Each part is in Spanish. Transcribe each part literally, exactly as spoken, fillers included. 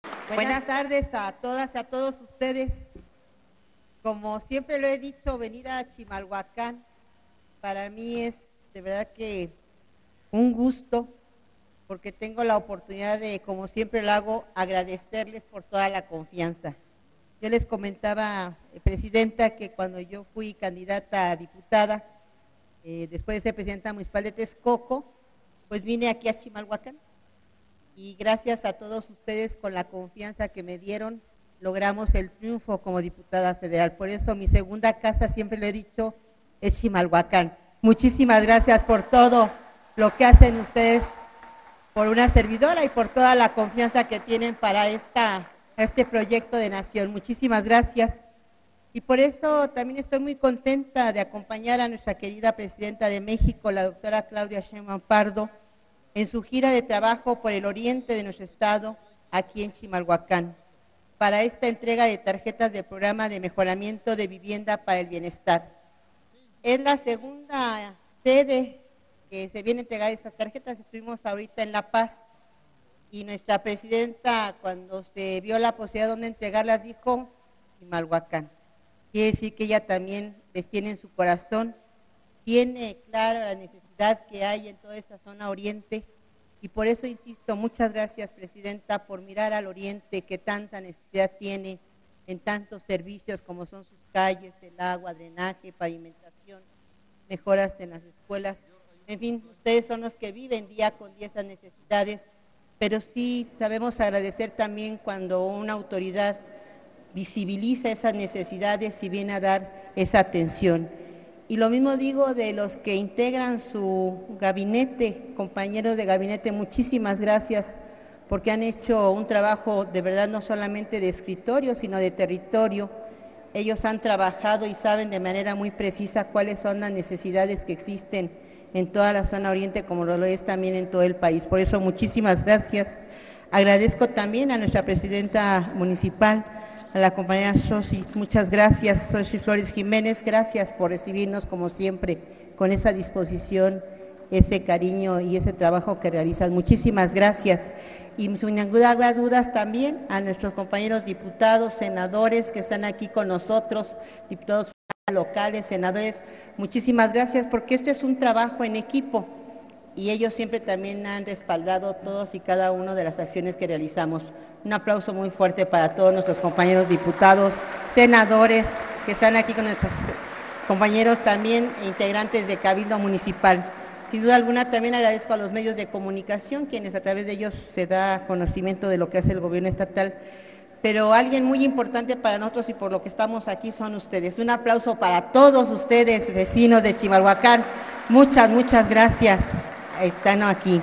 Buenas tardes a todas y a todos ustedes. Como siempre lo he dicho, venir a Chimalhuacán para mí es de verdad que un gusto, porque tengo la oportunidad de, como siempre lo hago, agradecerles por toda la confianza. Yo les comentaba, eh, Presidenta, que cuando yo fui candidata a diputada, eh, después de ser presidenta municipal de Texcoco, pues vine aquí a Chimalhuacán. Y gracias a todos ustedes, con la confianza que me dieron, logramos el triunfo como diputada federal. Por eso mi segunda casa, siempre lo he dicho, es Chimalhuacán. Muchísimas gracias por todo lo que hacen ustedes por una servidora y por toda la confianza que tienen para esta, este proyecto de nación. Muchísimas gracias. Y por eso también estoy muy contenta de acompañar a nuestra querida presidenta de México, la doctora Claudia Sheinbaum Pardo, en su gira de trabajo por el oriente de nuestro estado, aquí en Chimalhuacán, para esta entrega de tarjetas del programa de mejoramiento de vivienda para el bienestar. Es la segunda sede que se viene a entregar estas tarjetas. Estuvimos ahorita en La Paz y nuestra presidenta, cuando se vio la posibilidad de dónde entregarlas, dijo Chimalhuacán. Quiere decir que ella también les tiene en su corazón, tiene clara la necesidad que hay en toda esta zona oriente, y por eso insisto, muchas gracias, Presidenta, por mirar al oriente, que tanta necesidad tiene en tantos servicios como son sus calles, el agua, drenaje, pavimentación, mejoras en las escuelas. En fin, ustedes son los que viven día con día esas necesidades, pero sí sabemos agradecer también cuando una autoridad visibiliza esas necesidades y viene a dar esa atención. Y lo mismo digo de los que integran su gabinete, compañeros de gabinete, muchísimas gracias, porque han hecho un trabajo de verdad no solamente de escritorio, sino de territorio. Ellos han trabajado y saben de manera muy precisa cuáles son las necesidades que existen en toda la zona oriente, como lo es también en todo el país. Por eso, muchísimas gracias. Agradezco también a nuestra presidenta municipal, a la compañera Xochitl, muchas gracias, Xochitl Flores Jiménez, gracias por recibirnos como siempre, con esa disposición, ese cariño y ese trabajo que realizan. Muchísimas gracias. Y sin ninguna duda también a nuestros compañeros diputados, senadores que están aquí con nosotros, diputados locales, senadores, muchísimas gracias, porque este es un trabajo en equipo y ellos siempre también han respaldado todos y cada una de las acciones que realizamos. Un aplauso muy fuerte para todos nuestros compañeros diputados, senadores que están aquí con nuestros compañeros también integrantes de Cabildo Municipal. Sin duda alguna también agradezco a los medios de comunicación, quienes a través de ellos se da conocimiento de lo que hace el gobierno estatal, pero alguien muy importante para nosotros y por lo que estamos aquí son ustedes. Un aplauso para todos ustedes, vecinos de Chimalhuacán. Muchas, muchas gracias. Están aquí.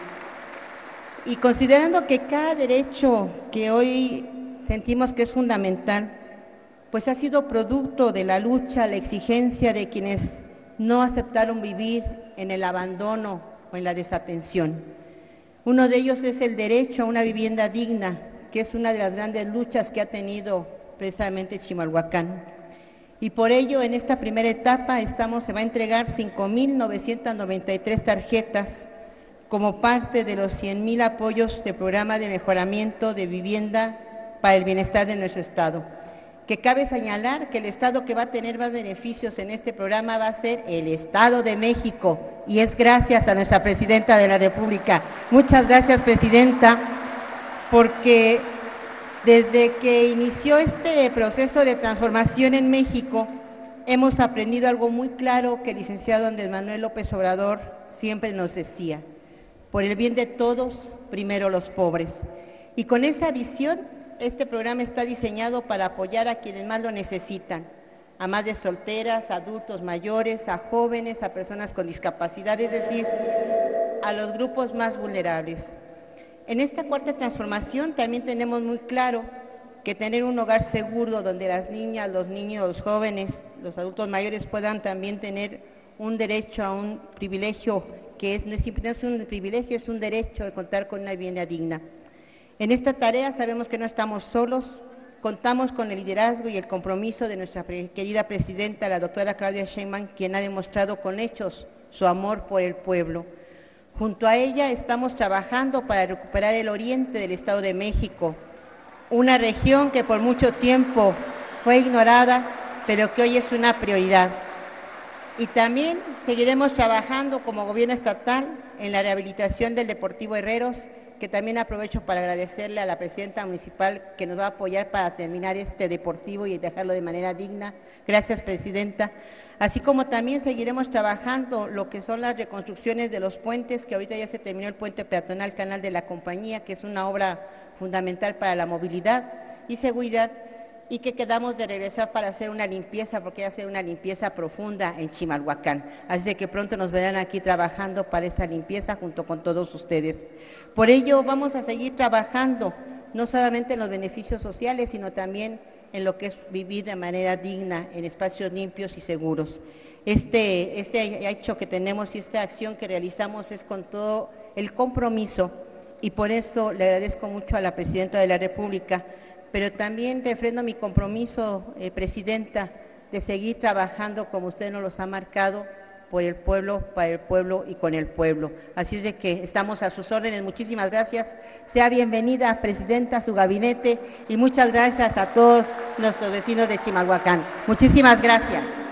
Y considerando que cada derecho que hoy sentimos que es fundamental, pues ha sido producto de la lucha, la exigencia de quienes no aceptaron vivir en el abandono o en la desatención. Uno de ellos es el derecho a una vivienda digna, que es una de las grandes luchas que ha tenido precisamente Chimalhuacán. Y por ello, en esta primera etapa estamos, se va a entregar cinco mil novecientas noventa y tres tarjetas como parte de los cien mil apoyos de programa de mejoramiento de vivienda para el bienestar de nuestro estado. Que cabe señalar que el estado que va a tener más beneficios en este programa va a ser el Estado de México, y es gracias a nuestra Presidenta de la República. Muchas gracias, Presidenta, porque desde que inició este proceso de transformación en México, hemos aprendido algo muy claro que el licenciado Andrés Manuel López Obrador siempre nos decía: por el bien de todos, primero los pobres. Y con esa visión, este programa está diseñado para apoyar a quienes más lo necesitan, a madres solteras, a adultos mayores, a jóvenes, a personas con discapacidad, es decir, a los grupos más vulnerables. En esta cuarta transformación también tenemos muy claro que tener un hogar seguro donde las niñas, los niños, los jóvenes, los adultos mayores puedan también tener un derecho a un privilegio que es, no es, no es un privilegio, es un derecho de contar con una vivienda digna. En esta tarea sabemos que no estamos solos, contamos con el liderazgo y el compromiso de nuestra querida presidenta, la doctora Claudia Sheinbaum, quien ha demostrado con hechos su amor por el pueblo. Junto a ella estamos trabajando para recuperar el oriente del Estado de México, una región que por mucho tiempo fue ignorada, pero que hoy es una prioridad. Y también seguiremos trabajando como gobierno estatal en la rehabilitación del Deportivo Herreros, que también aprovecho para agradecerle a la presidenta municipal que nos va a apoyar para terminar este deportivo y dejarlo de manera digna. Gracias, presidenta. Así como también seguiremos trabajando lo que son las reconstrucciones de los puentes, que ahorita ya se terminó el puente peatonal Canal de la Compañía, que es una obra fundamental para la movilidad y seguridad, y que quedamos de regresar para hacer una limpieza, porque hay que hacer una limpieza profunda en Chimalhuacán. Así que pronto nos verán aquí trabajando para esa limpieza junto con todos ustedes. Por ello vamos a seguir trabajando, no solamente en los beneficios sociales, sino también en lo que es vivir de manera digna, en espacios limpios y seguros. Este, este hecho que tenemos y esta acción que realizamos es con todo el compromiso, y por eso le agradezco mucho a la presidenta de la República, pero también refrendo mi compromiso, eh, presidenta, de seguir trabajando como usted nos los ha marcado, por el pueblo, para el pueblo y con el pueblo. Así es de que estamos a sus órdenes. Muchísimas gracias. Sea bienvenida, presidenta, a su gabinete, y muchas gracias a todos nuestros vecinos de Chimalhuacán. Muchísimas gracias.